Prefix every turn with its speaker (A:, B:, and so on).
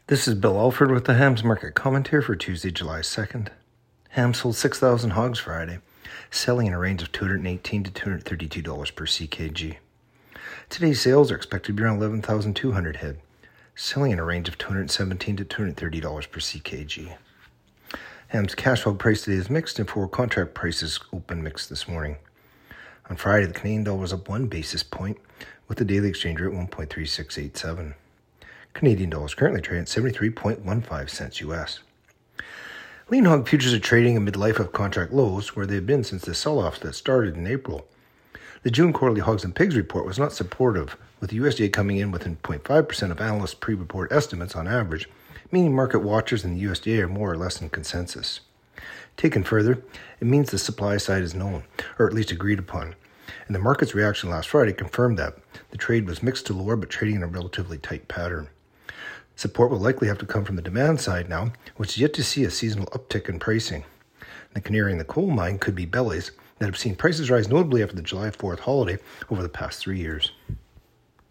A: This is Bill Alford with the Hams Market Commentary for Tuesday, July 2nd. Hams sold 6,000 hogs Friday, selling in a range of $218 to $232 per CKG. Today's sales are expected to be around 11,200 head, selling in a range of $217 to $230 per CKG. Hams cash hog price today is mixed, and forward contract prices open mixed this morning. On Friday, the Canadian dollar was up 1 basis point, with the daily exchange rate 1.3687. Canadian dollars currently trading at 73.15 cents US. Lean hog futures are trading amid life of contract lows, where they have been since the sell-off that started in April. The June quarterly hogs and pigs report was not supportive, with the USDA coming in within 0.5% of analysts' pre-report estimates on average, meaning market watchers and the USDA are more or less in consensus. Taken further, it means the supply side is known, or at least agreed upon, and the market's reaction last Friday confirmed that. The trade was mixed to lower but trading in a relatively tight pattern. Support will likely have to come from the demand side now, which is yet to see a seasonal uptick in pricing. The canary in the coal mine could be bellies that have seen prices rise notably after the July 4th holiday over the past 3 years.